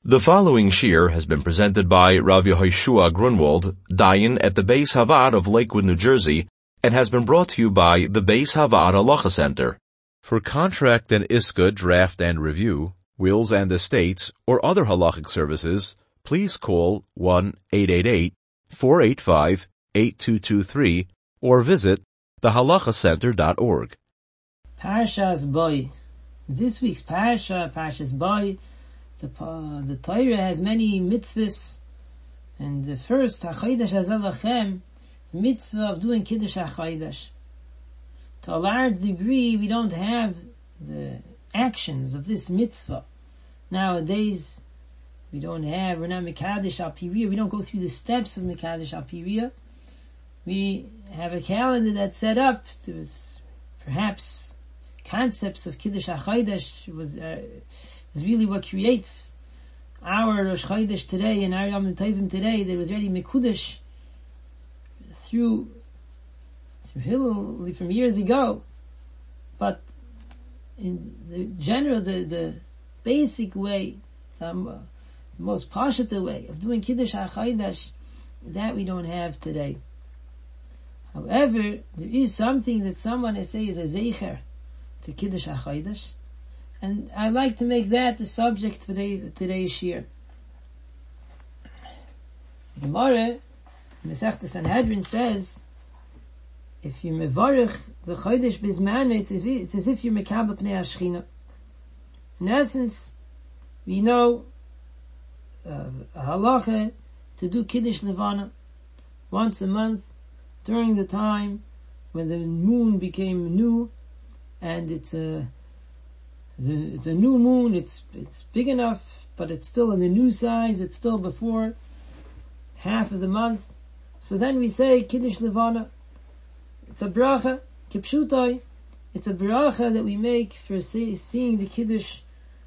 The following shir has been presented by Rav Yehoshua Grunwald, Dayan at the Beis Havad of Lakewood, New Jersey, and has been brought to you by the Beis Havad Halacha Center. For contract and ISKA draft and review, wills and estates, or other halachic services, please call 1-888-485-8223 or visit thehalachacenter.org. Parshas Boy. This week's Parshas Boy, the Torah has many mitzvahs, and the first, HaChodesh Hazeh Lachem, the mitzvah of doing Kiddush HaChodesh. To a large degree, we don't have the actions of this mitzvah. Nowadays, we're not Mekadesh Al Piriyah, we don't go through the steps of Mekadesh Al Piriyah. We have a calendar that's set up. There's perhaps concepts of Kiddush HaChodesh is really what creates our Rosh Chodesh today and our Yom Tovim today. That was already Mekudesh through Hillel from years ago. But in the general, the basic way, the most pashut way of doing Kiddush HaChodesh, that we don't have today. However, there is something that someone has say is a zeicher to Kiddush HaChodesh, and I like to make that the subject for today's shir. The Gemara, Masechta Sanhedrin says, if you mevarich the Chodesh Bizman, it's as if you're mekabel pnei Hashchina. In essence, we know a halacha to do Kiddush Levana once a month during the time when the moon became new, and it's a new moon. It's big enough, but it's still in the new size. It's still before half of the month. So then we say Kiddush Levana. It's a bracha, kipshutai. It's a bracha that we make for seeing the Kiddush,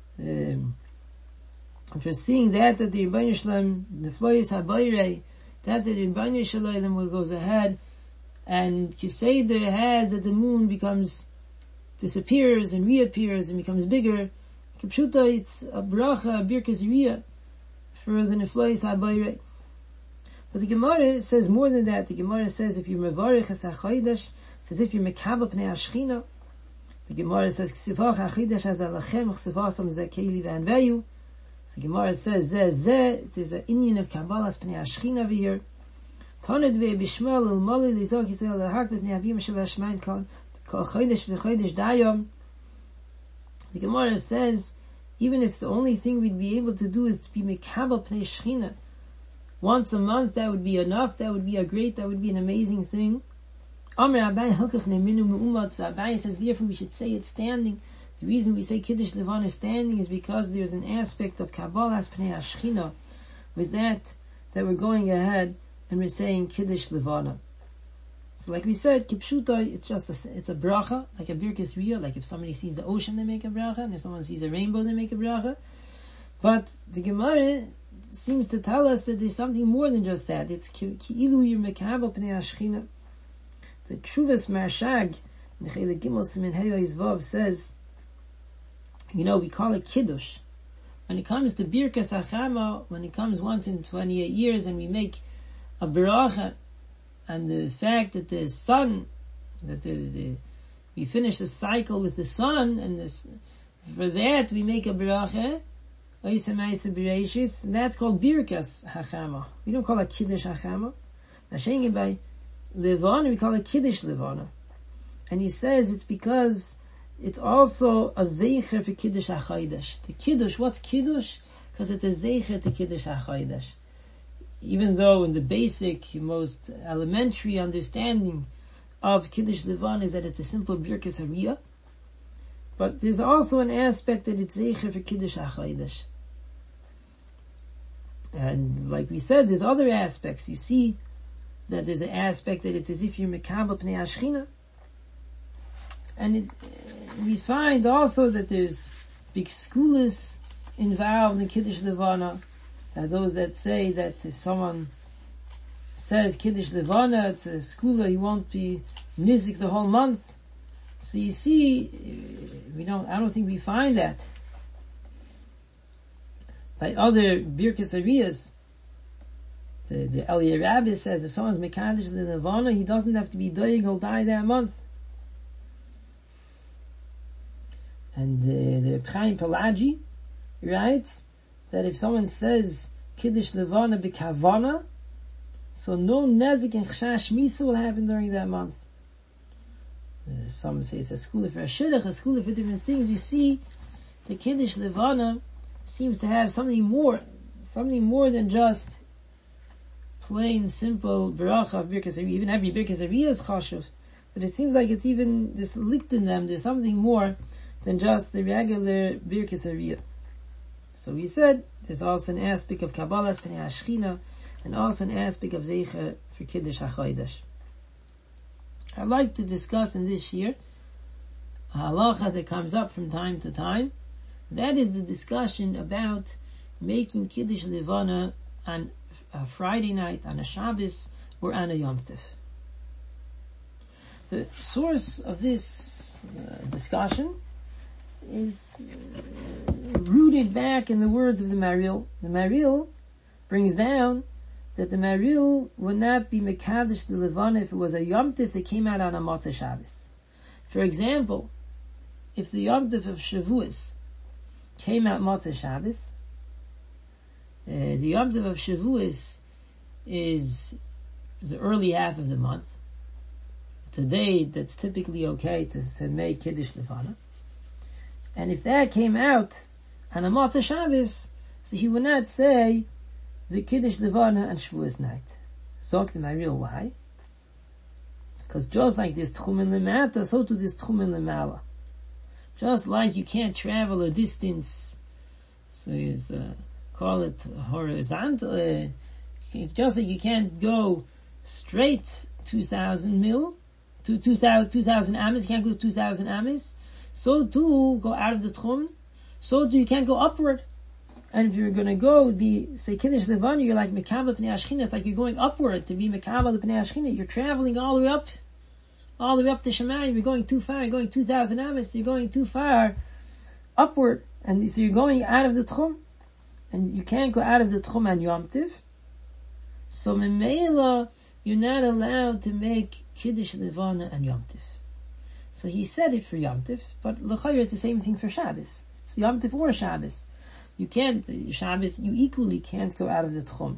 for seeing that the Rebbeinu Shalom, the Floyes Habayre, that the Rebbeinu Shalom goes ahead, and Kiseder has that the moon disappears and reappears and becomes bigger. Kipshuta, it's a bracha, a birkas riyah for the Neflois HaBayre. But the Gemara says more than that. The Gemara says if you mevarich es HaChodesh, it's as if you're mekabel pnei Hashchina. The Gemara says Ksivach HaChodesh Hazeh Lachem Ksivasam Zeh Keli V'Anveyu. So the Gemara says there's an Indian of Kabbalas pnei Hashchina over here. Taned ve'bishmal il-mali l'izok Yisrael l'hak b'pnei Avim Shevashmain Kol Chodesh v'Chodesh Dayom. The Gemara says, even if the only thing we'd be able to do is to be mekabel pnei Shechina once a month, that would be enough. That would be an amazing thing. Amar Abai Hilkach Ne'minu Me'umat. So Abai says, therefore we should say it standing. The reason we say Kiddush Levana standing is because there's an aspect of Kabbalas pnei Hashchina with that we're going ahead and we're saying Kiddush Levana. So like we said, Kipshuta, it's a bracha, like a birkas riyah, like if somebody sees the ocean, they make a bracha, and if someone sees a rainbow, they make a bracha. But the Gemara seems to tell us that there's something more than just that. It's ki'ilu yir mekabel pnei Hashchina. The Truvas Marshag, Nechele Gimel Simin Heyo Yizvav says, we call it Kiddush. When it comes to birkas hachama, when it comes once in 28 years and we make a bracha, and the fact that the sun, we finish the cycle with the sun, and for that we make a bracha, and that's called birkas hachama. We don't call it kiddush hachama. By levana, we call it kiddush levana. And he says it's because it's also a zeicher for kiddush hachodesh. The kiddush, what's kiddush? Because it's a zeicher to kiddush hachodesh. Even though in the basic, most elementary understanding of Kiddush Levana is that it's a simple birkas hariyah, but there's also an aspect that it's zeicher for Kiddush HaChodesh. And like we said, there's other aspects. You see that there's an aspect that it's as if you're mekabel pnei Hashchina. And we find also that there's big skulas involved in Kiddush Levana. Those that say that if someone says Kiddush Levana, it's a skula, he won't be nizik the whole month. So you see, I don't think we find that. By other Birkas Ariyas, the Eliyah Rabbi says if someone's Mekadesh the Levana, he doesn't have to be doing, he'll die that month. And the Chaim Pelagi writes that if someone says Kiddush Levana b'kavana, so no nezik and chashash misa will happen during that month. Some say it's a school for a shidduch, a school for different things. You see, the Kiddush Levana seems to have something more than just plain simple bracha of Birkas Ariyah. Even every Birkas Ariyah is chashuv, but it seems like it's even there's licht in them. There's something more than just the regular Birkas Ariyah. So we said there's also an aspect of Kabbalah Pnei Hashchina, and also an aspect of Zeicha for Kiddush HaChodesh. I'd like to discuss in this year a halacha that comes up from time to time. That is the discussion about making Kiddush Levana on a Friday night, on a Shabbos, or on a Yom Tov. The source of this discussion is rooted back in the words of the Maril. The Maril brings down that the Maril would not be Mekadesh the Levana if it was a Yom Tov that came out on a Motzei Shabbos. For example, if the Yom Tov of Shavuos came out Motzei Shabbos, the Yom Tov of Shavuos is the early half of the month. It's a day that's typically okay to make Kiddush Levana. And if that came out on a Motzei Shabbos, so he would not say the Kiddush Levana on Shavuos night. So the Maril, why? Because just like this Tchumen Lemata, so too this Tchumen Lemala. Just like you can't travel a distance, so you call it horizontal, just like you can't go straight 2,000 mil, to 2,000 ames, you can't go 2,000 ames, so too go out of the Tchum, so too you can't go upward. And if you're going to go, say Kiddush Levana, you're like Mekabel Pnei Hashchina, it's like you're going upward to be Mekabel Pnei Hashchina, you're traveling all the way up to Shemayim, you're going too far, you're going 2,000 ames, you're going too far upward, and so you're going out of the Tchum, and you can't go out of the Tchum on Yom Tiv, so Memela, you're not allowed to make Kiddush Levana on Yom Tiv. So he said it for Yom Tiv, but l'chayr it's the same thing for Shabbos. It's Yom Tiv or Shabbos. You can't, Shabbos, you equally can't go out of the Tchum.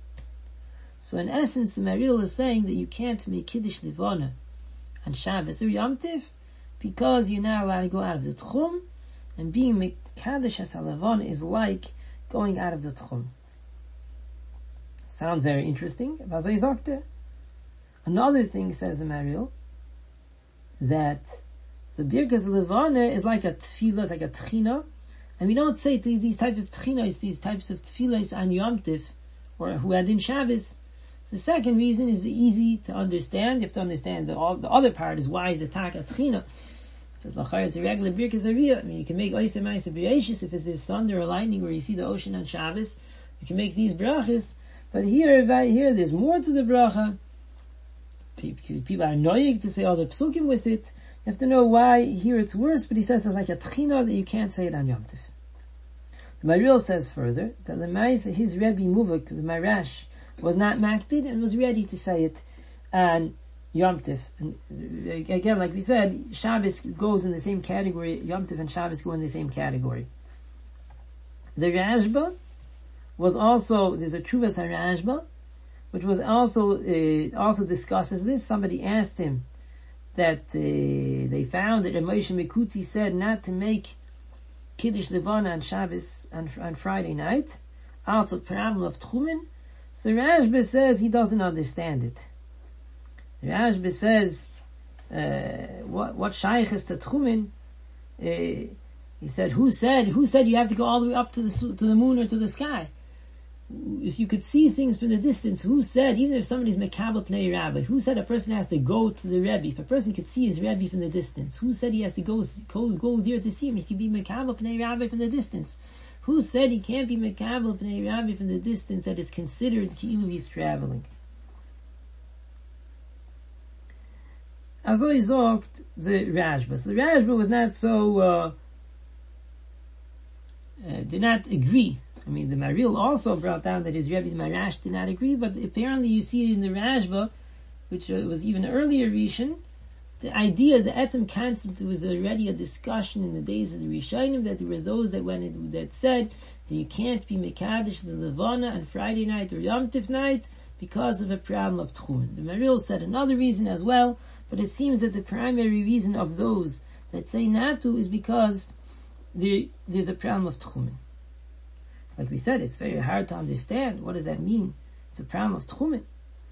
So in essence, the Maril is saying that you can't make Kiddush Levana on Shabbos or Yom Tiv because you're not allowed to go out of the Tchum, and being Mekadesh HaLevana is like going out of the Tchum. Sounds very interesting. Another thing, says the Maril, that the Birkas Levana is like a tefillah, it's like a tchina, and we don't say these types of tchinas, these types of tefillahs on Yom Tiv, or who had in Shabbos. So the second reason is easy to understand. You have to understand the other part is why is the taka tchina. It's a regular Birkas Ariyah. I mean, you can make Oisei Ma'aseh B'Reishis if there's thunder or lightning where you see the ocean on Shabbos. You can make these brachas, but here there's more to the bracha. People are noyig to say other psukim with it. You have to know why here it's worse, but he says it's like a tchina that you can't say it on Yom Tiv. The Maril says further that his Rebbe Muvak, the Marash, was not makpid and was ready to say it on Yom Tiv. And again, like we said, Shabbos goes in the same category, Yom Tiv and Shabbos go in the same category. The Rashba was also, there's a Chuvas HaRashba, which was also discusses this. Somebody asked him that they found that Moshe Mekuti said not to make Kiddush Levana on Shabbos on Friday night, out of problem of Tchumen. So Rashba says he doesn't understand it. Rashba says what shaykh is to Tchumen. He said, who said you have to go all the way up to the moon or to the sky? If you could see things from the distance, who said, even if somebody's Mekabel Pnei Rabbi, who said a person has to go to the Rebbe? If a person could see his Rebbe from the distance, who said he has to go there to see him? He could be Mekabel Pnei Rabbi from the distance. Who said he can't be Mekabel Pnei Rabbi from the distance, that it's considered Ki'ilu he's traveling? Also he zogt the Rashba. So the Rashba was not so, did not agree I mean, the Maril also brought down that his Rebbe, the Marash, did not agree, but apparently you see it in the Rashba, which was even earlier Rishon, the idea, the etem concept, was already a discussion in the days of the Rishonim, that there were those that said that you can't be Mekadesh the Levana on Friday night or Yom Tif night because of a problem of Tchumen. The Maril said another reason as well, but it seems that the primary reason of those that say not to is because there's a problem of Tchumen. Like we said, it's very hard to understand. What does that mean? It's a problem of Tchumen.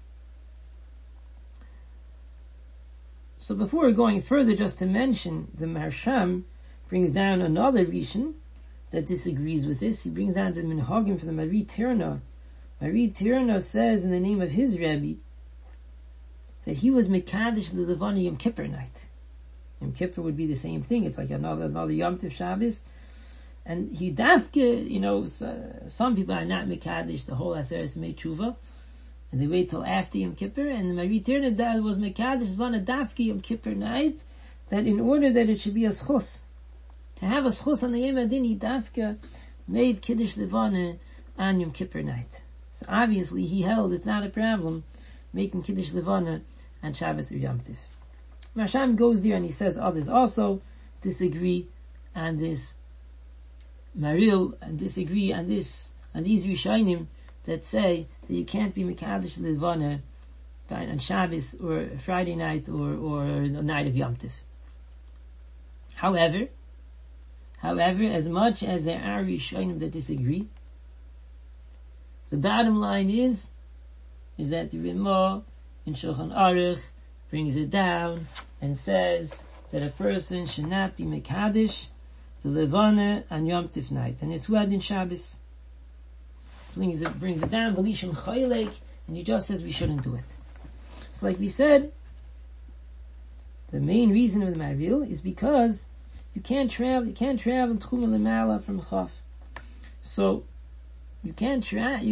So before going further, just to mention, the Marsham brings down another Rishon that disagrees with this. He brings down the Minhagim from the Mari Tirna. Mari Tirna says in the name of his Rebbe that he was Mekadesh the Levana Yom Kippur night. Yom Kippur would be the same thing. It's like another Yom Tif Shabbos. And he dafke, some people are not Mekadesh the whole Aseret Yemei Tshuva, and they wait till after Yom Kippur, and the Mari Tirna was Mekadesh one a dafke Yom Kippur night, that in order that it should be a schus, to have a schus on the Yom Adin, he dafke made Kiddush Levana on Yom Kippur night. So obviously he held it's not a problem making Kiddush Levana on Shabbos or Yom Tif. Marsham goes there and he says others also disagree on this Maril and disagree on these Rishonim that say that you can't be Mekadesh Levana on Shabbos or Friday night or the night of Yom Tif. However, as much as there are Rishonim that disagree, the bottom line is that the Rimah in Shulchan Aruch brings it down and says that a person should not be Mekadesh the Levana on Yom Tif night, and it's Tuad in Shabbos. Brings it down, Belishim Chaylek, and he just says we shouldn't do it. So like we said, the main reason of the Maril is because you can't travel Tchum Lemala from Chaf. So you can't travel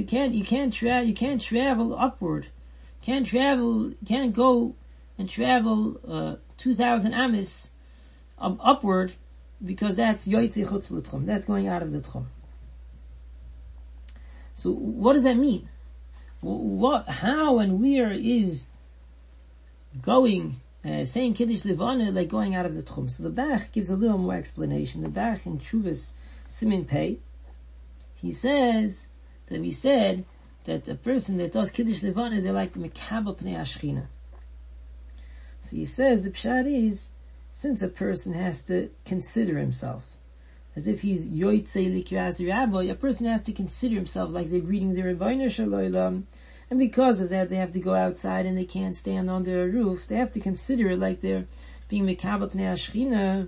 upward. Can't go and travel 2,000 amis upward, because that's Yoytze Chutz L'Tchum. That's going out of the Tchum. So what does that mean? How and where is going, saying Kiddush Levana like going out of the Tchum? So the Bach gives a little more explanation. The Bach in Chuvas Simin Pei, he says that we said that a person that does Kiddush Levana, they're like Mekabel Pnei Ashchina. So he says the Pshat is, since a person has to consider himself, as if he's Yoytze Likras Rabbi, a person has to consider himself like they're greeting the Rebbeinu Shalom, and because of that they have to go outside and they can't stand under a roof. They have to consider it like they're being Mekabel Pnei Ashchina.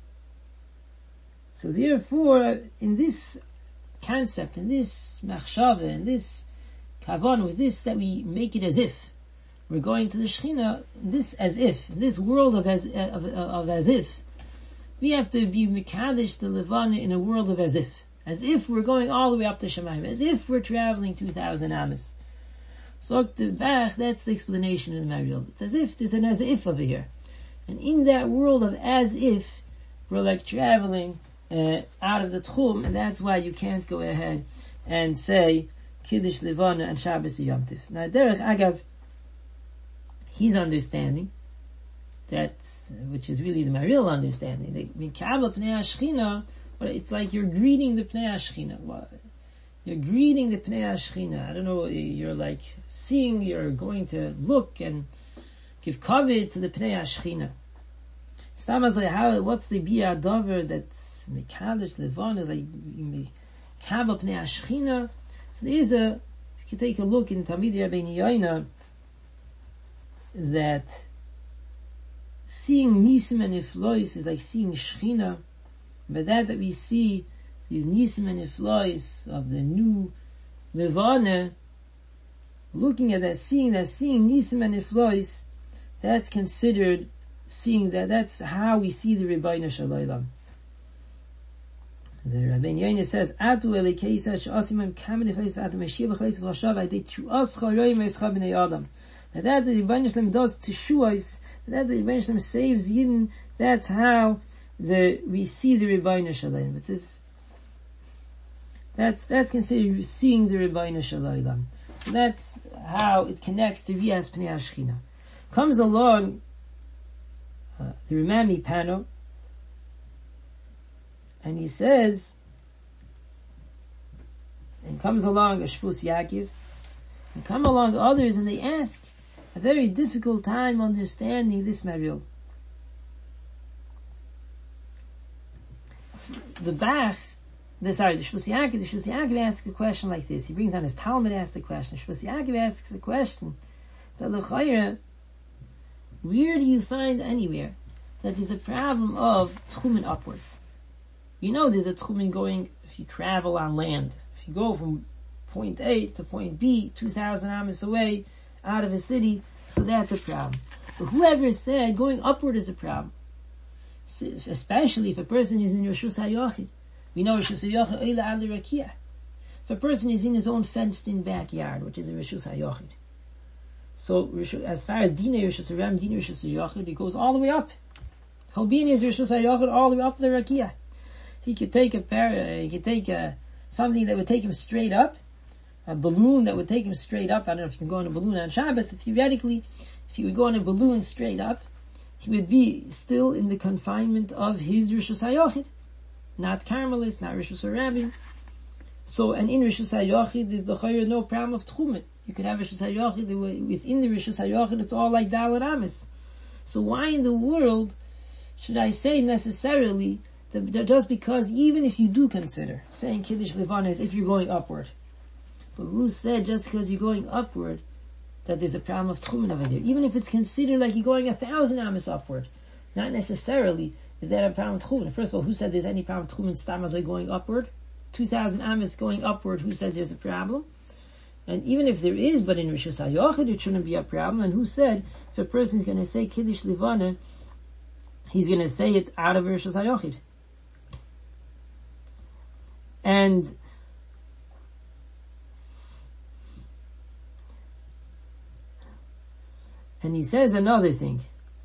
So therefore, in this concept, in this machshava, in this kavan, with this that we make it as if we're going to the Shechina, this as if, in this world of as if, we have to be Mekadesh the Levana in a world of as if we're going all the way up to Shemayim, as if we're traveling 2,000 amas. So the Bach, that's the explanation of the Maril. It's as if, there's an as if over here. And in that world of as if, we're like traveling out of the Tchum, and that's why you can't go ahead and say Kiddush Levana and Shabbos or Yom Tif. Now, Derech Agav, he's understanding that, which is really the Maril understanding, that Mikabel Pnei Ashchina, it's like you're greeting the Pnei Ashchina. You're greeting the Pnei Ashchina. I don't know, you're like seeing, you're going to look and give kavod to the Pnei Ashchina. What's the Bia Dover that's Mekadesh Levana, like Mikabel Pnei Ashchina? So there's if you take a look in Talmidei Rabbeinu Yoina, that seeing Nisim and Niflois is like seeing Shechina. By that we see these Nisim and Niflois of the new Levana, looking at that, seeing Nisim and Niflois, that's considered seeing that, that's how we see the Rebbeinu Shalom. The Rabbeinu Yoina says, Atu Elikeisa she'asimim kamen niflois v'atu Mashiach b'chleis v'chashav v'adei t'shu'as chayroim v'eschah b'nei Adam. That the Rebbeinu Shalom does teshuos, that the Rebbeinu Shalom saves Yidden, that's how we see the Rebbeinu Shalom. It is That's considered seeing the Rebbeinu Shel Olam. So that's how it connects to Riyas Pnei Ashchina. Comes along the Rimami Pano, and he says, and comes along a Shvus Yaakov, and come along others, and they ask a very difficult time understanding this Maril. The Shvus Yaakov asks a question like this. He brings down his Talmud, asks the question. Shvus Yaakov asks the question that l'chayra, where do you find anywhere that there's a problem of tchumen upwards? You know there's a tchumen going, if you travel on land, if you go from point A to point B, 2,000 amas away, out of a city, so that's a problem. But whoever said going upward is a problem, especially if a person is in Rishus HaYochid. We know Rishus HaYochid oila al rakia. If a person is in his own fenced-in backyard, which is a Rishus HaYochid. So, as far as Dinei Rishus HaRam, Dinei Rishus HaYochid, it goes all the way up. Halbin is Rishus HaYochid all the way up to the rakia. He could take something that would take him straight up, a balloon that would take him straight up. I don't know if you can go on a balloon on Shabbos, but theoretically, if he would go on a balloon straight up, he would be still in the confinement of his Rishus HaYochid. Not Carmelist, not Rishus HaRabim. So, and in Rishus HaYochid, there's no problem of Tchumen. You could have Rishus HaYochid, within the Rishus HaYochid, it's all like Dalet Amis. So why in the world should I say necessarily that just because, even if you do consider saying Kiddush Levana as if you're going upward, but who said just because you're going upward that there's a problem of Tchumen over there? Even if it's considered like you're going 1,000 amas upward, not necessarily is that a problem of Tchumen. First of all, who said there's any problem of Tchumen Stamazoi going upward? 2,000 amas going upward, who said there's a problem? And even if there is, but in Rishus HaYochid it shouldn't be a problem. And who said if a person is going to say Kiddush Levana, he's going to say it out of Rishus HaYochid? And he says another thing.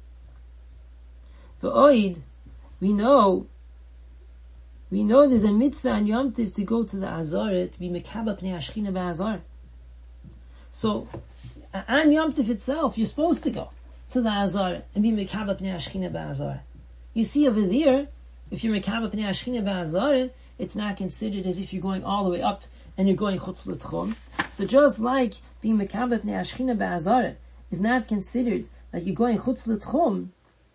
For Oid, we know there's a mitzvah on Yom Tiv to go to the Azara, to be Mekabel Pnei Ashchina Ba'azar. So, on Yom Tiv itself, you're supposed to go to the Azara and be Mekabel Pnei Ashchina Ba'azar. You see over there, if you're Mekabel Pnei Ashchina Ba'azar, it's not considered as if you're going all the way up and you're going Chutz L'Tchum. So just like being Mekabel Pnei Ashchina Ba'azar is not considered like you're going Chutz L'Tchum,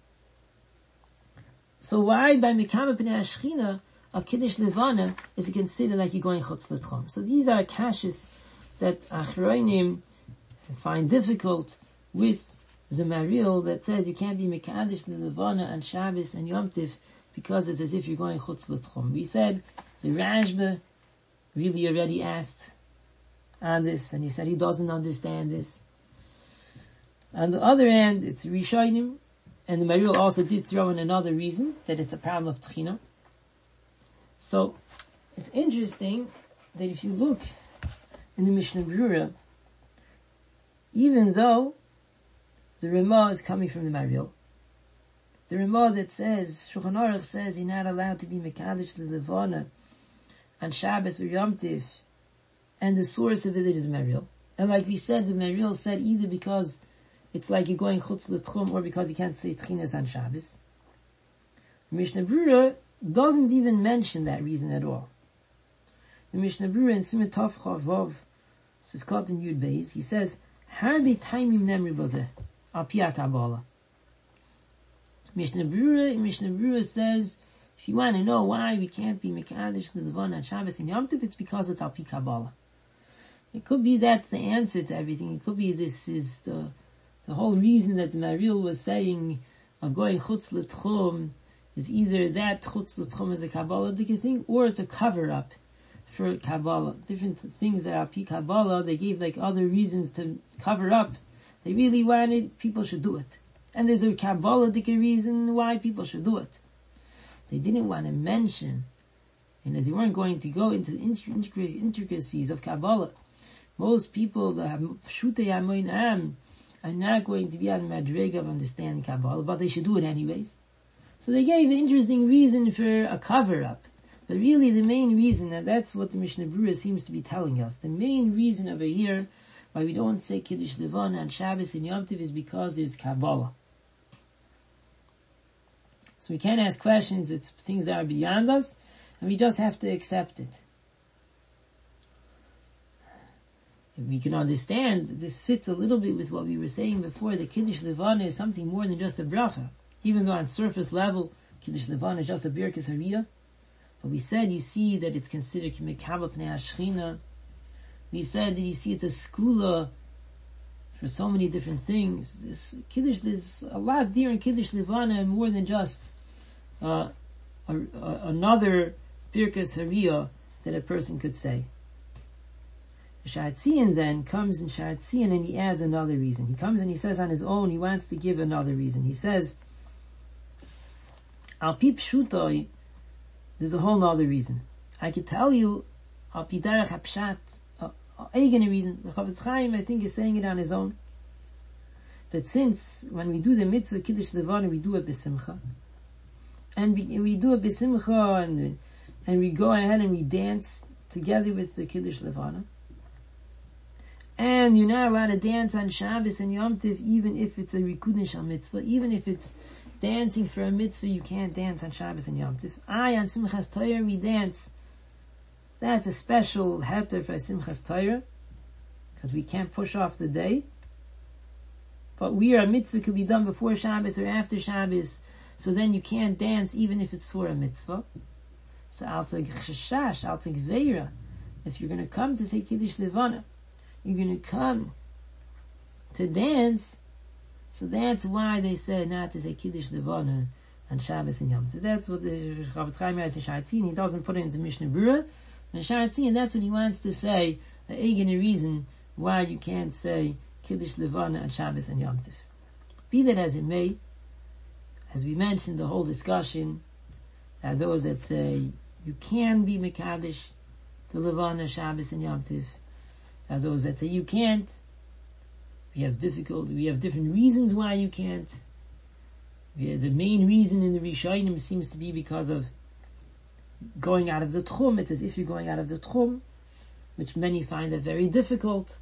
so why by Mekabel Pnei Ashchina of Kiddush Levana is it considered like you're going Chutz L'Tchum? So these are kashas that Achronim find difficult with the Maril that says you can't be Mekadosh Levana and Shabbos and Yom Tiv because it's as if you're going Chutz L'Tchum. We said the Rashba really already asked on this, and he said he doesn't understand this. On the other hand, it's Rishonim, and the Maril also did throw in another reason, that it's a problem of Tchina. So, it's interesting that if you look in the Mishnah Berurah, even though the Ramah is coming from the Maril, the Ramah that says, Shulchan Aruch says you're not allowed to be Mekadosh Levana on Shabbos or Yom Tiv, and the source of it is Maril. And like we said, the Maril said either because it's like you're going Chutz L'Tchum or because you can't say Tchinas on Shabbos. Mishnah Berurah doesn't even mention that reason at all. The Mishnah Berurah in Siman Tov Chavav Sivkot and Yud Beis, he says, Harbi Taimim Nemri Bozeh Al Pi HaKabbalah. Mishnah Berurah says, if you want to know why we can't be Mekadosh Levana on Shabbos and Yom Tov, it's because it's Al Pi Kabbalah. It could be that's the answer to everything. It could be this is the whole reason that the Maril was saying of going Chutz L'Tchum is either that Chutz L'Tchum is a Kabbalah-dike thing, or it's a cover-up for Kabbalah. Different things that are Pi Kabbalah, they gave like other reasons to cover up. They really wanted people should do it. And there's a Kabbalah-dike reason why people should do it. They didn't want to mention, they weren't going to go into the intricacies of Kabbalah. Most people that have Pshutei Hamoin Am are not going to be on Madrega of understanding Kabbalah, but they should do it anyways. So they gave an interesting reason for a cover-up. But really the main reason, and that's what the Mishnah Berurah seems to be telling us, the main reason over here why we don't say Kiddush Levana on Shabbos and Yom Tov is because there's Kabbalah. So we can't ask questions, it's things that are beyond us, and we just have to accept it. If we can understand, this fits a little bit with what we were saying before, that Kiddush Levana is something more than just a bracha. Even though on surface level, Kiddush Levana is just a Birkas Hariyah, but we said you see that it's considered Kimekabel Pnei HaShechina. We said that you see it's a skula for so many different things. This Kiddush, there's a lot dear in Kiddush Levana more than just another Birkas Hariyah that a person could say. The Shahatzian then comes in Shahatzian and he adds another reason. He comes and he says on his own, he wants to give another reason. He says, Al Pi Pshutoi, there's a whole other reason. I could tell you, Al Pi Derech HaPshat, eigene reason. The Chofetz Chaim, I think, is saying it on his own. That since, when we do the mitzvah Kiddush Levana, we do it b'simcha. And we do it b'simcha, and we go ahead and we dance together with the Kiddush Levana. And you're not allowed to dance on Shabbos and Yom Tov, even if it's a Rikudin Shal mitzvah, even if it's dancing for a mitzvah, you can't dance on Shabbos and Yom Tov. On Simchas Torah, we dance. That's a special heter for Simchas Torah, because we can't push off the day. But a mitzvah could be done before Shabbos or after Shabbos, so then you can't dance even if it's for a mitzvah. So Al Teg Cheshash, Al Teg Zeira, if you're going to come to say Kiddush Levana, you're going to come to dance, so that's why they said not to say Kiddush Levana on Shabbos and Yom Tov. That's what the Chofetz Chaim writes in Shahatzin. He doesn't put it into Mishnah Berurah. And Shahatzin, that's what he wants to say, a reason why you can't say Kiddush Levana on Shabbos and Yom Tov. Be that as it may, as we mentioned, the whole discussion, are those that say you can be Mekadosh the Levana, Shabbos and Yom Tov. Are those that say you can't. We have different reasons why you can't. The main reason in the Rishonim seems to be because of going out of the Tchum. It's as if you're going out of the Tchum, which many find that very difficult.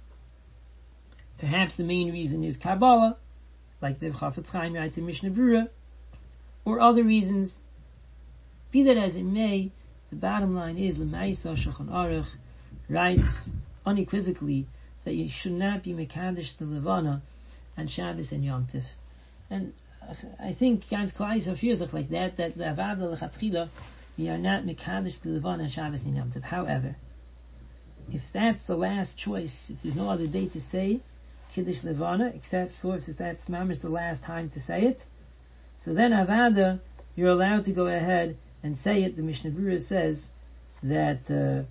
Perhaps the main reason is Kabbalah, like the Chofetz Chaim writes in Mishnah Berurah, or other reasons. Be that as it may, the bottom line is L'maisa Shulchan Aruch writes unequivocally that you should not be Mekadosh the Levana on Shabbos and Yom Tov. And I think ganz klar is feels like that Avada L'chatchila, we are not Mekadosh the Levana on Shabbos and Yom Tov. However, if that's the last choice, if there's no other day to say Kiddush Levana, except for if that's the last time to say it, so then Avada, you're allowed to go ahead and say it. The Mishnah Berurah says that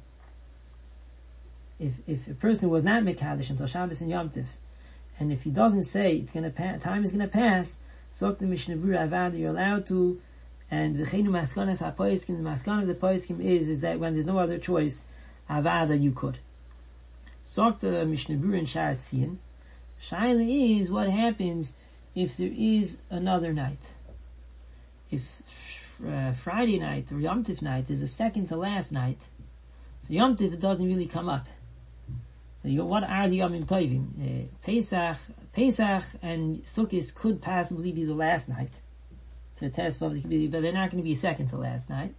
if a person was not Mekadosh until Shabbos and Yom Tov, and if he doesn't say it's going to time is going to pass, so the Mishnah Berurah Avada, you're allowed to. And v'cheinu maskanas hapoiskim, the maskan of the poiskim is that when there's no other choice, Avada you could. So the Mishnah Berurah in Shahatzian, Shaila is what happens if there is another night. If Friday night or Yom Tov night is the second to last night, so Yom Tov doesn't really come up. So what are the Yomim Tovim? Pesach and Sukkot could possibly be the last night. To the test of the community, but they're not going to be second to last night.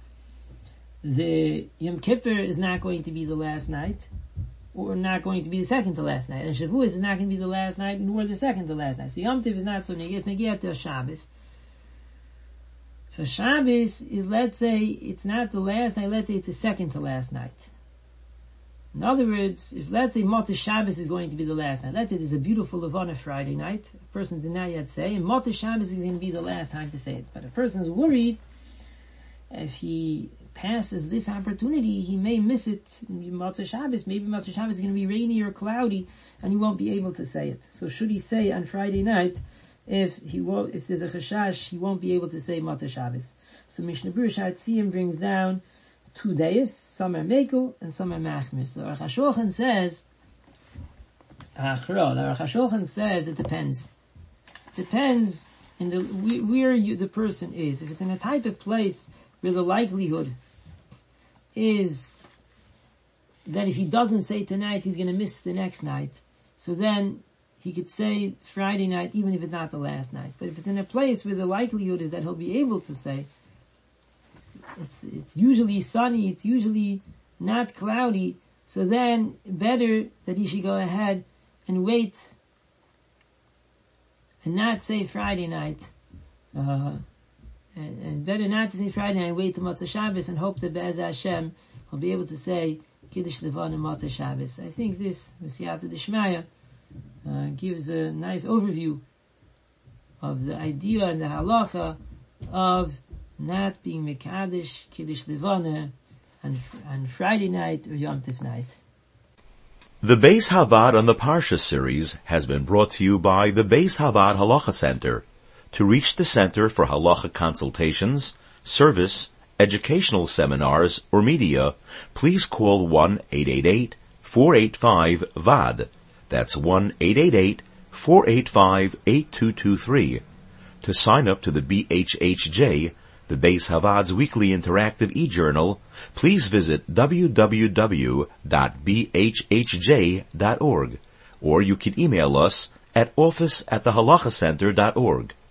The Yom Kippur is not going to be the last night, or not going to be the second to last night. And Shavuos is not going to be the last night, nor the second to last night. So Yom Tov is not so negiat to Shabbos. For Shabbos is, let's say, it's not the last night, let's say it's the second to last night. In other words, if let's say Motzei Shabbos is going to be the last night, let's say there's a beautiful Levana Friday night, a person did not yet say, and Motzei Shabbos is going to be the last time to say it. But a person is worried, if he passes this opportunity, he may miss it in Motzei Shabbos. Maybe Motzei Shabbos is going to be rainy or cloudy, and he won't be able to say it. So should he say on Friday night, if there's a chashash, he won't be able to say Motzei Shabbos. So Mishnah Berurah Shahatziyim brings down 2 days, some are Mekel and some are Machmir. So Aruch HaShulchan says it depends. Depends in where the person is. If it's in a type of place where the likelihood is that if he doesn't say tonight, he's going to miss the next night. So then he could say Friday night, even if it's not the last night. But if it's in a place where the likelihood is that he'll be able to say, it's usually sunny, it's usually not cloudy, so then better that he should go ahead and wait and not say Friday night, and better not to say Friday night and wait till Motzei Shabbos and hope that Be'ez Hashem will be able to say Kiddush Levana and Motzei Shabbos. I think this, Mesiyata Deshmaya, gives a nice overview of the idea and the halacha of not being Mekadosh Kiddush Levana on Friday night or Yom Tov night. The Beis Havad on the Parsha series has been brought to you by the Beis Havad Halacha Center. To reach the Center for Halacha consultations, service, educational seminars, or media, please call 1-888-485-VAD. That's 1-888-485-8223. To sign up to the BHHJ, the Beis Havad's weekly interactive e-journal, please visit www.bhhj.org, or you can email us at office@thehalachacenter.org.